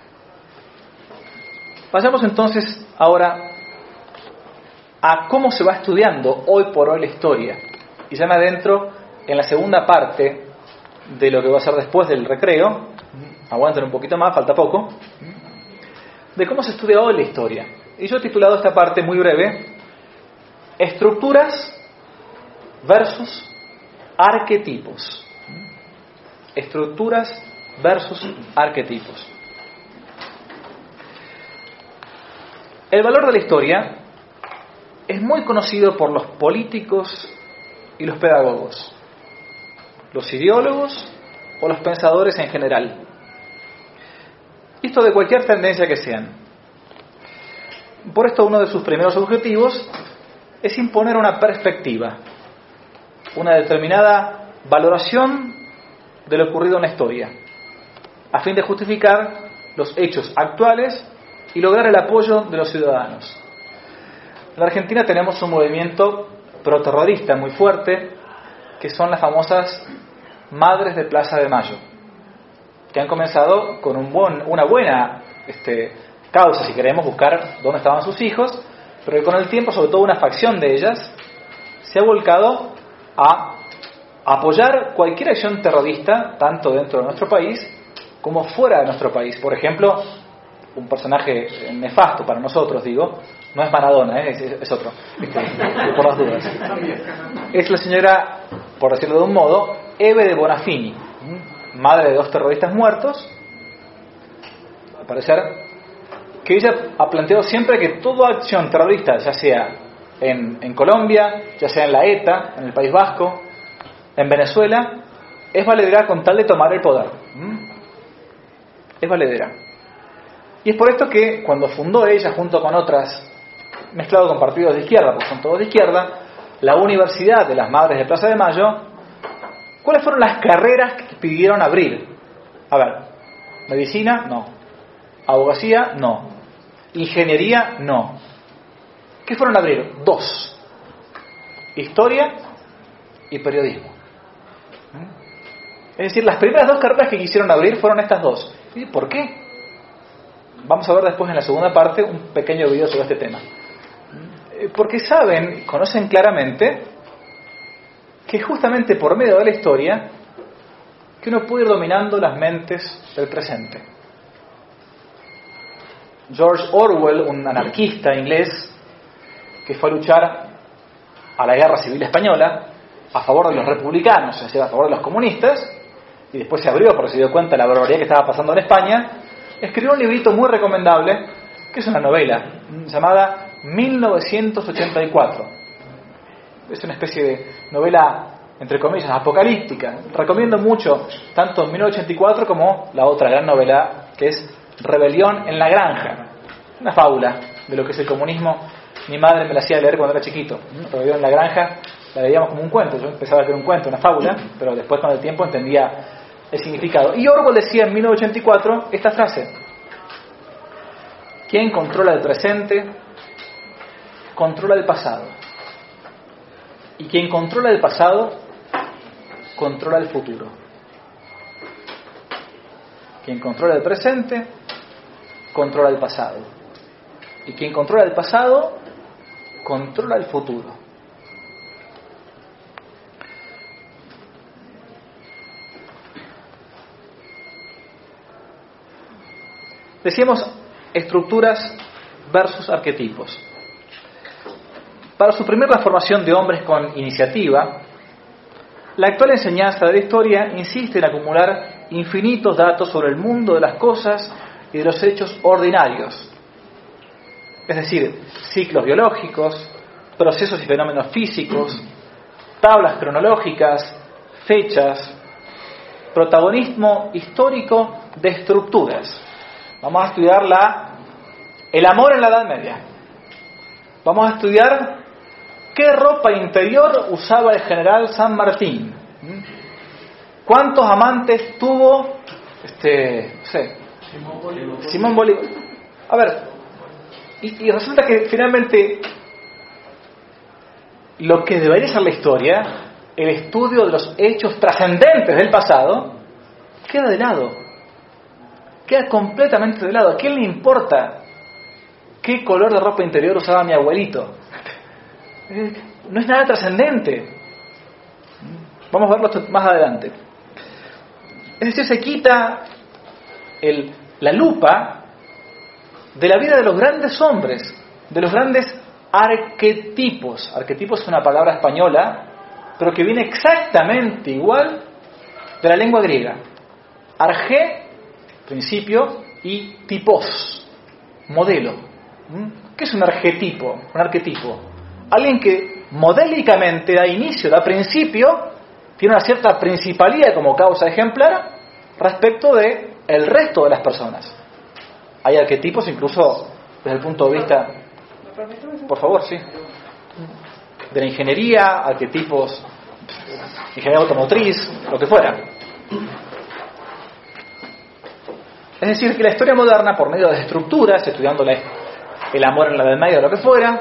Pasamos entonces ahora a cómo se va estudiando hoy por hoy la historia. Y ya me adentro en la segunda parte de lo que va a ser después del recreo. Aguanten un poquito más, falta poco. De cómo se estudia hoy la historia. Y yo he titulado esta parte muy breve: Estructuras versus arquetipos. Estructuras versus arquetipos. El valor de la historia es muy conocido por los políticos y los pedagogos, los ideólogos o los pensadores en general. Esto de cualquier tendencia que sean. Por esto uno de sus primeros objetivos es imponer una perspectiva, una determinada valoración de lo ocurrido en la historia, a fin de justificar los hechos actuales y lograr el apoyo de los ciudadanos. En la Argentina tenemos un movimiento proterrorista muy fuerte, que son las famosas Madres de Plaza de Mayo, que han comenzado con un buen, una buena este, causa, si queremos buscar dónde estaban sus hijos, pero que con el tiempo, sobre todo una facción de ellas, se ha volcado a apoyar cualquier acción terrorista, tanto dentro de nuestro país como fuera de nuestro país. Por ejemplo, un personaje nefasto para nosotros, digo, no es Maradona, ¿eh? es, es otro, este, por las dudas. Es la señora, por decirlo de un modo, Eve de Bonafini, madre de dos terroristas muertos, al parecer, que ella ha planteado siempre que toda acción terrorista, ya sea en, en Colombia, ya sea en la ETA, en el País Vasco, en Venezuela, es valedera con tal de tomar el poder. ¿Mm? Es valedera. Y es por esto que cuando fundó ella, junto con otras, mezclado con partidos de izquierda, porque son todos de izquierda, la Universidad de las Madres de Plaza de Mayo, ¿cuáles fueron las carreras que pidieron abrir? A ver, medicina, no. Abogacía, no. Ingeniería, no. ¿Qué fueron a abrir? Dos. Historia y periodismo. Es decir, las primeras dos carreras que quisieron abrir fueron estas dos. ¿Y por qué? Vamos a ver después en la segunda parte un pequeño video sobre este tema. Porque saben, conocen claramente que justamente por medio de la historia que uno puede ir dominando las mentes del presente. George Orwell, un anarquista inglés que fue a luchar a la guerra civil española a favor de los republicanos, es decir, a favor de los comunistas, y después se abrió porque se dio cuenta de la barbaridad que estaba pasando en España, escribió un librito muy recomendable, que es una novela llamada mil novecientos ochenta y cuatro. Es una especie de novela, entre comillas, apocalíptica. Recomiendo mucho tanto mil novecientos ochenta y cuatro como la otra gran novela, que es Rebelión en la Granja. Una fábula de lo que es el comunismo. Mi madre me la hacía leer cuando era chiquito. Rebelión en la Granja la leíamos como un cuento. Yo pensaba que era un cuento, una fábula, pero después con el tiempo entendía el significado. Y Orwell decía en mil novecientos ochenta y cuatro esta frase: quien controla el presente controla el pasado, y quien controla el pasado controla el futuro. Quien controla el presente controla el pasado, y quien controla el pasado controla el futuro. Decíamos estructuras versus arquetipos. Para suprimir la formación de hombres con iniciativa, la actual enseñanza de la historia insiste en acumular infinitos datos sobre el mundo de las cosas y de los hechos ordinarios, es decir, ciclos biológicos, procesos y fenómenos físicos, tablas cronológicas, fechas, protagonismo histórico de estructuras. Vamos a estudiar la, el amor en la Edad Media. Vamos a estudiar qué ropa interior usaba el general San Martín. ¿Cuántos amantes tuvo este, no sé, Simón Bolívar? Simón Bolívar. A ver, y, y resulta que finalmente lo que debería ser la historia, el estudio de los hechos trascendentes del pasado, queda de lado. Queda completamente de lado. ¿A quién le importa qué color de ropa interior usaba mi abuelito? No es nada trascendente. Vamos a verlo más adelante. Es decir, se quita el, la lupa de la vida de los grandes hombres, de los grandes arquetipos. Arquetipos es una palabra española, pero que viene exactamente igual de la lengua griega. Arge, principio, y tipos, modelo. ¿Qué es un arquetipo? Un arquetipo. Alguien que modélicamente da inicio, da principio, tiene una cierta principalidad como causa ejemplar respecto de el resto de las personas. Hay arquetipos incluso desde el punto de vista, por favor, sí, de la ingeniería, arquetipos, ingeniería automotriz, lo que fuera. Es decir, que la historia moderna, por medio de estructuras, estudiando la, el amor en la Edad Media o lo que fuera,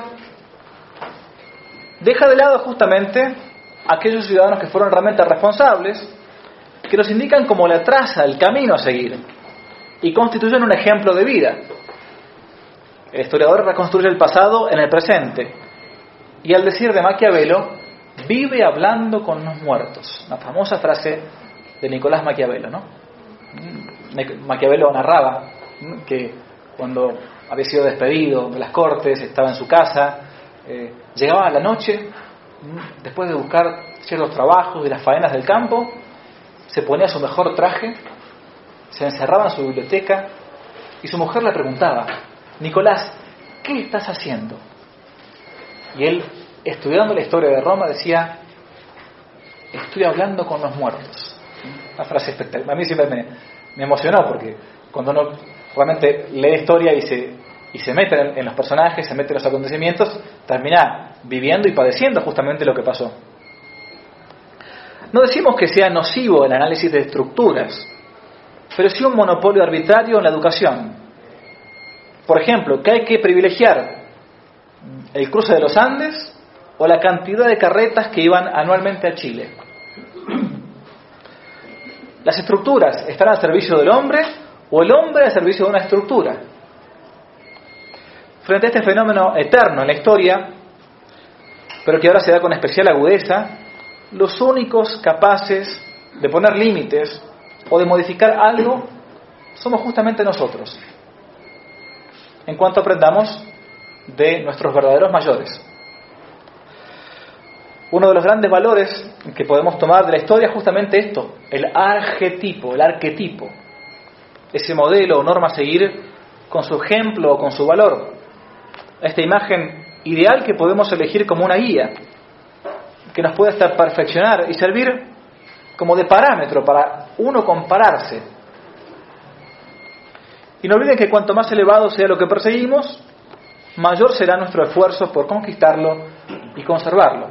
deja de lado justamente a aquellos ciudadanos que fueron realmente responsables, que nos indican como la traza, el camino a seguir, y constituyen un ejemplo de vida. El historiador reconstruye el pasado en el presente, y al decir de Maquiavelo, vive hablando con los muertos. Una famosa frase de Nicolás Maquiavelo, ¿no? Maquiavelo narraba que cuando había sido despedido de las cortes, estaba en su casa, eh, llegaba a la noche, después de buscar ciertos trabajos y las faenas del campo, se ponía su mejor traje, se encerraba en su biblioteca y su mujer le preguntaba: Nicolás, ¿qué estás haciendo? Y él, estudiando la historia de Roma, decía: estoy hablando con los muertos. Una frase espectacular. A mí siempre me, me emocionó, porque cuando uno realmente lee historia y se, y se mete en, en los personajes, se mete en los acontecimientos, termina viviendo y padeciendo justamente lo que pasó. No decimos que sea nocivo el análisis de estructuras, pero sí un monopolio arbitrario en la educación. Por ejemplo, que hay que privilegiar el cruce de los Andes o la cantidad de carretas que iban anualmente a Chile. Las estructuras están al servicio del hombre o el hombre al servicio de una estructura. Frente a este fenómeno eterno en la historia, pero que ahora se da con especial agudeza, los únicos capaces de poner límites o de modificar algo somos justamente nosotros, en cuanto aprendamos de nuestros verdaderos mayores. Uno de los grandes valores que podemos tomar de la historia es justamente esto, el arquetipo, el arquetipo, ese modelo o norma a seguir con su ejemplo o con su valor, esta imagen ideal que podemos elegir como una guía, que nos puede hasta perfeccionar y servir como de parámetro para uno compararse. Y no olviden que cuanto más elevado sea lo que perseguimos, mayor será nuestro esfuerzo por conquistarlo y conservarlo.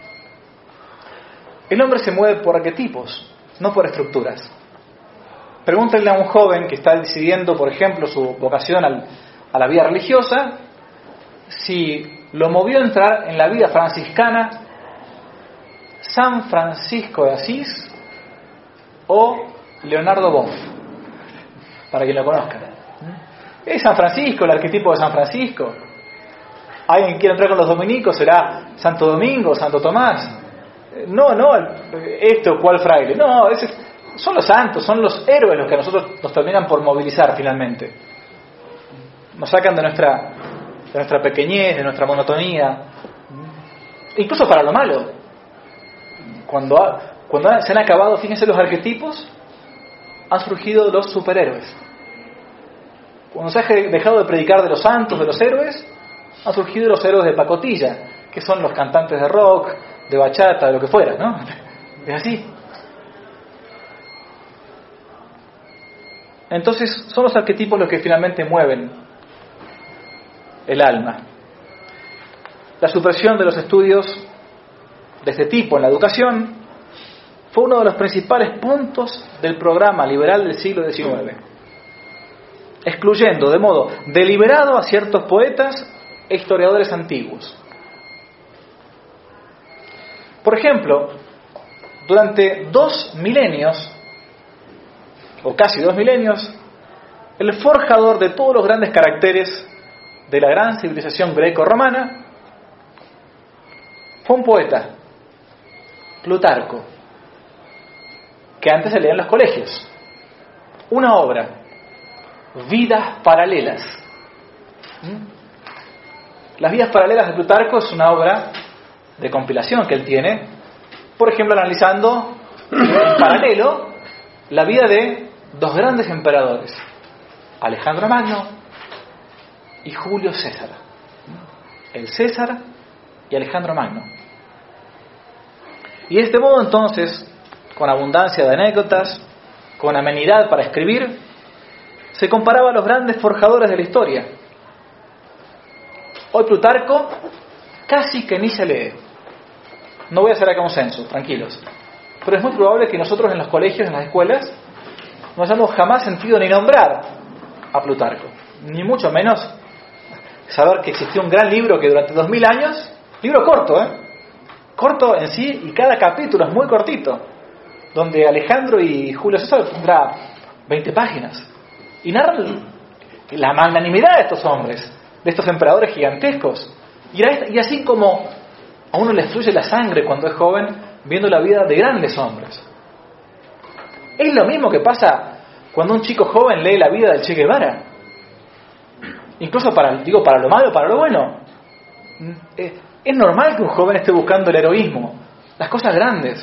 El hombre se mueve por arquetipos, no por estructuras. Pregúntenle a un joven que está decidiendo, por ejemplo, su vocación al, a la vida religiosa, si lo movió a entrar en la vida franciscana San Francisco de Asís o Leonardo Boff, para que lo conozcan. ¿Es San Francisco, el arquetipo de San Francisco? ¿Alguien quiere entrar con los dominicos? ¿Será Santo Domingo, Santo Tomás? No, no, esto, ¿cuál fraile? No, ese, son los santos, son los héroes los que a nosotros nos terminan por movilizar finalmente. Nos sacan de nuestra de nuestra pequeñez, de nuestra monotonía, incluso para lo malo. Cuando, ha, cuando se han acabado, fíjense, los arquetipos, han surgido los superhéroes. Cuando se ha dejado de predicar de los santos, de los héroes, han surgido los héroes de pacotilla, que son los cantantes de rock, de bachata, de lo que fuera, ¿no? Es así. Entonces son los arquetipos los que finalmente mueven el alma. La supresión de los estudios de este tipo en la educación fue uno de los principales puntos del programa liberal del siglo diecinueve, excluyendo de modo deliberado a ciertos poetas e historiadores antiguos. Por ejemplo, durante dos milenios, o casi dos milenios, el forjador de todos los grandes caracteres de la gran civilización greco-romana fue un poeta, Plutarco, que antes se leía en los colegios. Una obra, Vidas Paralelas. Las Vidas Paralelas de Plutarco es una obra de compilación que él tiene, por ejemplo, analizando en paralelo la vida de dos grandes emperadores, Alejandro Magno y Julio César. El César y Alejandro Magno. Y de este modo, entonces, con abundancia de anécdotas, con amenidad para escribir, se comparaba a los grandes forjadores de la historia. Hoy Plutarco casi que ni se lee. No voy a hacer acá un censo, tranquilos. Pero es muy probable que nosotros en los colegios, en las escuelas, no hayamos jamás sentido ni nombrar a Plutarco. Ni mucho menos saber que existió un gran libro que durante dos mil años, libro corto, ¿eh? Corto en sí, y cada capítulo es muy cortito, donde Alejandro y Julio César tendrá veinte páginas. Y narran la magnanimidad de estos hombres, de estos emperadores gigantescos. Y, y así como a uno le fluye la sangre cuando es joven, viendo la vida de grandes hombres. Es lo mismo que pasa cuando un chico joven lee la vida del Che Guevara. Incluso para, digo, para lo malo, para lo bueno. Es normal que un joven esté buscando el heroísmo, las cosas grandes.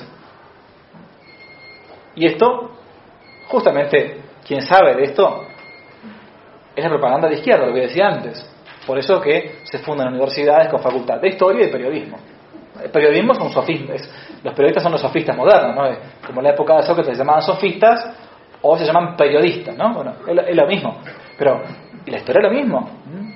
Y esto, justamente, quien sabe de esto, es la propaganda de izquierda, lo que decía antes. Por eso que se fundan universidades con facultad de historia y de periodismo. El periodismo son sofistas, los periodistas son los sofistas modernos, ¿no? Como en la época de Sócrates se llamaban sofistas, o se llaman periodistas, ¿no? Bueno, es lo, es lo mismo. Pero, ¿y la historia es lo mismo?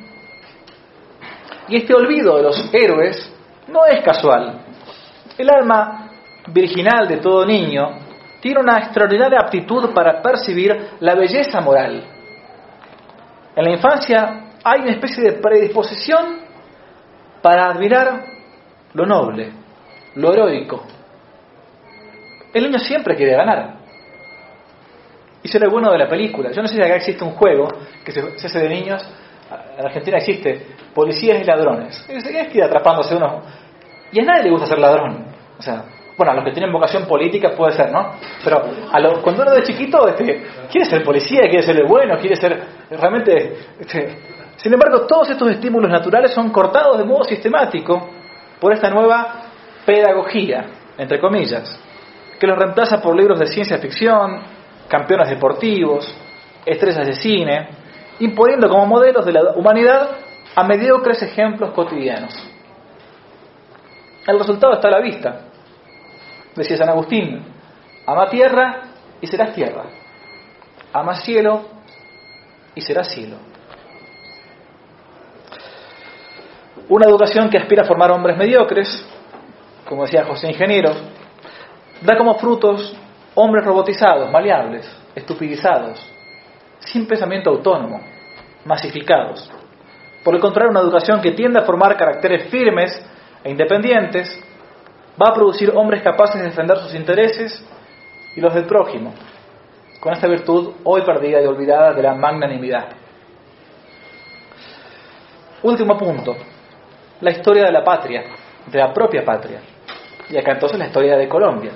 Y este olvido de los héroes no es casual. El alma virginal de todo niño tiene una extraordinaria aptitud para percibir la belleza moral. En la infancia hay una especie de predisposición para admirar lo noble, lo heroico. El niño siempre quiere ganar. Y eso es lo bueno de la película. Yo no sé si acá existe un juego que se, se hace de niños. En Argentina existe Policías y Ladrones. Es que ir atrapándose uno. Y a nadie le gusta ser ladrón. O sea, bueno, a los que tienen vocación política puede ser, ¿no? Pero a lo, cuando uno de chiquito este, quiere ser policía, quiere ser el bueno, quiere ser realmente... Este, sin embargo, todos estos estímulos naturales son cortados de modo sistemático por esta nueva pedagogía, entre comillas, que los reemplaza por libros de ciencia ficción, campeones deportivos, estrellas de cine, imponiendo como modelos de la humanidad a mediocres ejemplos cotidianos. El resultado está a la vista. Decía San Agustín: ama tierra y serás tierra, ama cielo y serás cielo. Una educación que aspira a formar hombres mediocres, como decía José Ingeniero, da como frutos hombres robotizados, maleables, estupidizados, sin pensamiento autónomo, masificados. Por el contrario, una educación que tiende a formar caracteres firmes e independientes va a producir hombres capaces de defender sus intereses y los del prójimo, con esta virtud hoy perdida y olvidada de la magnanimidad. Último punto: la historia de la patria, de la propia patria. Y acá entonces la historia de Colombia.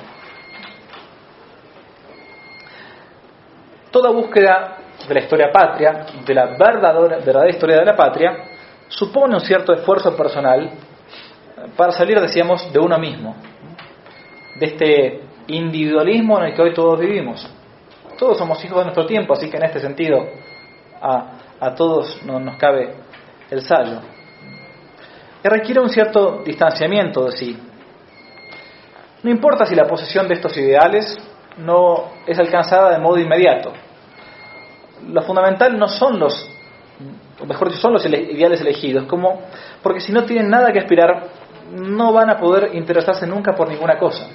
Toda búsqueda de la historia patria, de la verdadera, verdadera historia de la patria, supone un cierto esfuerzo personal para salir, decíamos, de uno mismo, de este individualismo en el que hoy todos vivimos. Todos somos hijos de nuestro tiempo, así que en este sentido a, a todos no nos cabe el sayo. Y requiere un cierto distanciamiento de sí. No importa si la posesión de estos ideales no es alcanzada de modo inmediato. Lo fundamental no son los, o mejor dicho, son los ideales elegidos, como, porque si no tienen nada que aspirar, no van a poder interesarse nunca por ninguna cosa.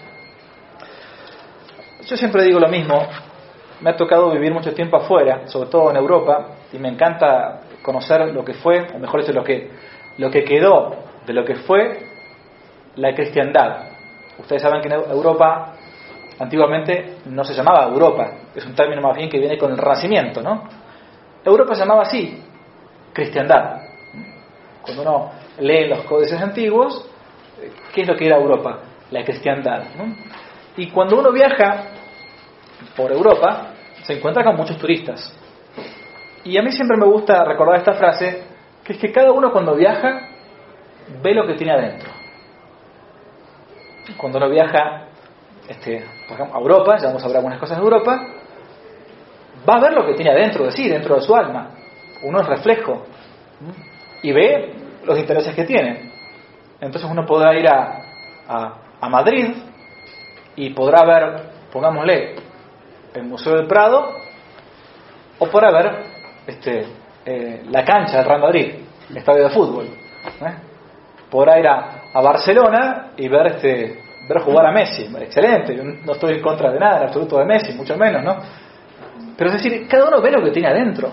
Yo siempre digo lo mismo, me ha tocado vivir mucho tiempo afuera, sobre todo en Europa, y me encanta conocer lo que fue, o mejor dicho, lo que, lo que quedó de lo que fue la cristiandad. Ustedes saben que en Europa antiguamente no se llamaba Europa, es un término más bien que viene con el Renacimiento, ¿no? Europa se llamaba así, cristiandad. Cuando uno lee los códices antiguos, ¿qué es lo que era Europa? La cristiandad, ¿no? Y cuando uno viaja por Europa, se encuentra con muchos turistas. Y a mí siempre me gusta recordar esta frase, que es que cada uno cuando viaja, ve lo que tiene adentro. Cuando uno viaja este, por ejemplo, a Europa, ya vamos a hablar algunas cosas de Europa, va a ver lo que tiene adentro de sí, dentro de su alma. Uno es reflejo y ve los intereses que tiene. Entonces uno podrá ir a, a, a Madrid y podrá ver, pongámosle, el Museo del Prado, o podrá ver este, eh, la cancha del Real Madrid, el estadio de fútbol. ¿eh? Podrá ir a, a Barcelona y ver este ver jugar a Messi. Excelente, yo no estoy en contra de nada en absoluto de Messi, mucho menos, ¿no? Pero es decir, cada uno ve lo que tiene adentro.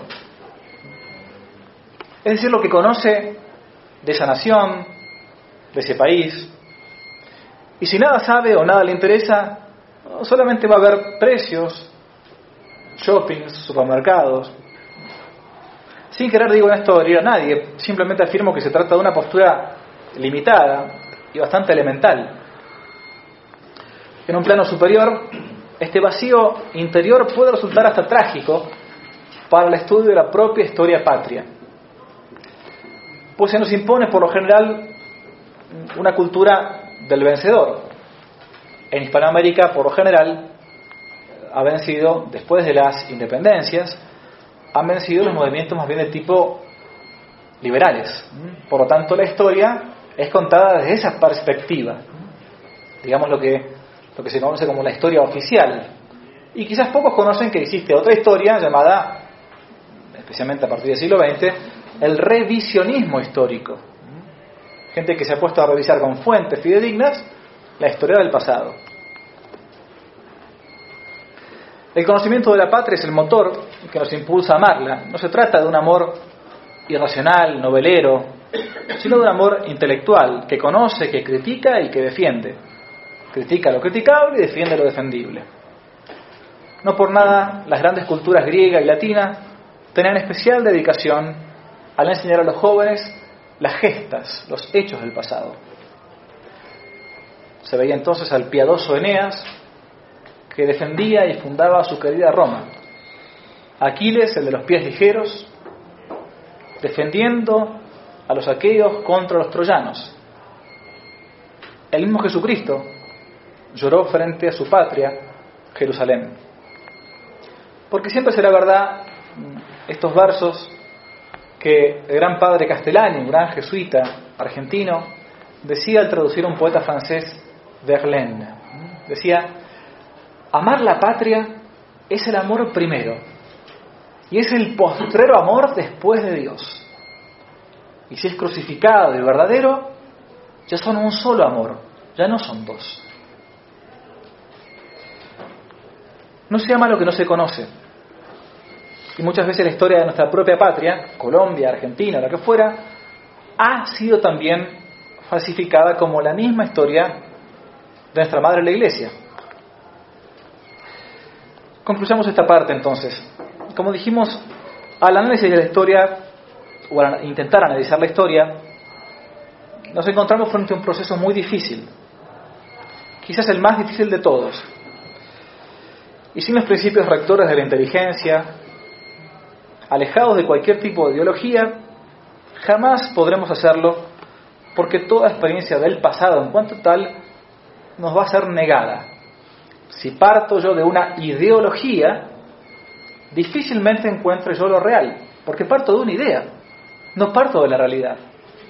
Es decir, lo que conoce de esa nación, de ese país. Y si nada sabe o nada le interesa, solamente va a ver precios, shoppings, supermercados. Sin querer digo en esto herir a nadie, simplemente afirmo que se trata de una postura limitada y bastante elemental. En un plano superior, este vacío interior puede resultar hasta trágico para el estudio de la propia historia patria. Pues se nos impone por lo general una cultura del vencedor. En Hispanoamérica, por lo general, ha vencido, después de las independencias, han vencido los movimientos más bien de tipo liberales. Por lo tanto, la historia es contada desde esa perspectiva. Digamos lo que, lo que se conoce como la historia oficial. Y quizás pocos conocen que existe otra historia llamada, especialmente a partir del siglo veinte, el revisionismo histórico. Gente que se ha puesto a revisar con fuentes fidedignas la historia del pasado. El conocimiento de la patria es el motor que nos impulsa a amarla. No se trata de un amor irracional, novelero, sino de un amor intelectual, que conoce, que critica y que defiende. Critica lo criticable y defiende lo defendible. No por nada las grandes culturas griega y latina tenían especial dedicación al enseñar a los jóvenes las gestas, los hechos del pasado. Se veía entonces al piadoso Eneas, que defendía y fundaba su querida Roma. Aquiles, el de los pies ligeros, defendiendo a los aqueos contra los troyanos. El mismo Jesucristo lloró frente a su patria, Jerusalén. Porque siempre será verdad estos versos que el gran padre Castellani, un gran jesuita argentino, decía al traducir a un poeta francés, Verlaine. Decía: amar la patria es el amor primero y es el postrero amor después de Dios. Y si es crucificado y verdadero, ya son un solo amor, ya no son dos. No se ama lo que no se conoce. Y muchas veces la historia de nuestra propia patria, Colombia, Argentina, la que fuera, ha sido también falsificada como la misma historia de nuestra madre la Iglesia. Concluyamos esta parte entonces. Como dijimos, al análisis de la historia, o al intentar analizar la historia, nos encontramos frente a un proceso muy difícil, quizás el más difícil de todos. Y sin los principios rectores de la inteligencia, alejados de cualquier tipo de ideología, Jamás podremos hacerlo porque toda experiencia del pasado en cuanto tal nos va a ser negada. Si parto yo de una ideología, difícilmente encuentro yo lo real, porque parto de una idea, no parto de la realidad.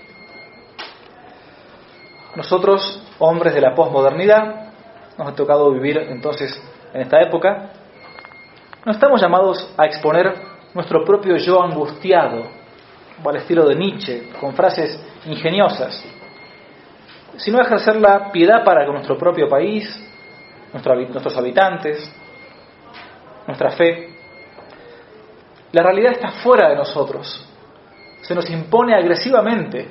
Nosotros, hombres de la posmodernidad, nos ha tocado vivir entonces en esta época, no estamos llamados a exponer nuestro propio yo angustiado, o al estilo de Nietzsche, con frases ingeniosas, sino a ejercer la piedad para con nuestro propio país, nuestro, nuestros habitantes, nuestra fe. La realidad está fuera de nosotros, se nos impone agresivamente,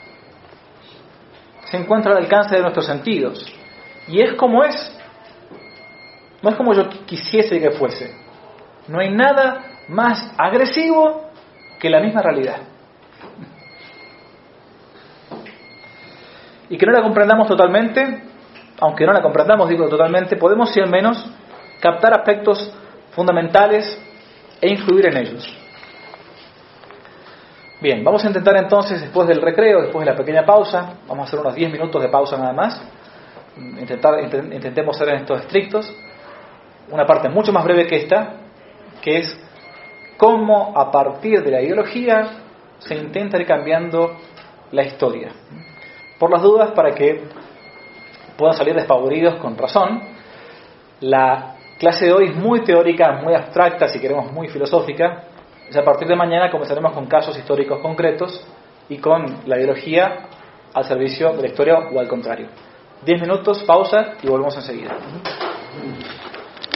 se encuentra al alcance de nuestros sentidos, y es como es, no es como yo quisiese que fuese. No hay nada más agresivo que la misma realidad. Y que no la comprendamos totalmente, aunque no la comprendamos, digo totalmente, podemos sí al menos captar aspectos fundamentales e influir en ellos. Bien, vamos a intentar entonces, después del recreo, después de la pequeña pausa, vamos a hacer unos diez minutos de pausa nada más, intentar, intentemos ser en estos estrictos, una parte mucho más breve que esta, que es cómo a partir de la ideología se intenta ir cambiando la historia. Por las dudas, para que puedan salir despavoridos con razón, la clase de hoy es muy teórica, muy abstracta, si queremos muy filosófica. Y a partir de mañana comenzaremos con casos históricos concretos y con la ideología al servicio de la historia o al contrario. Diez minutos, pausa y volvemos enseguida.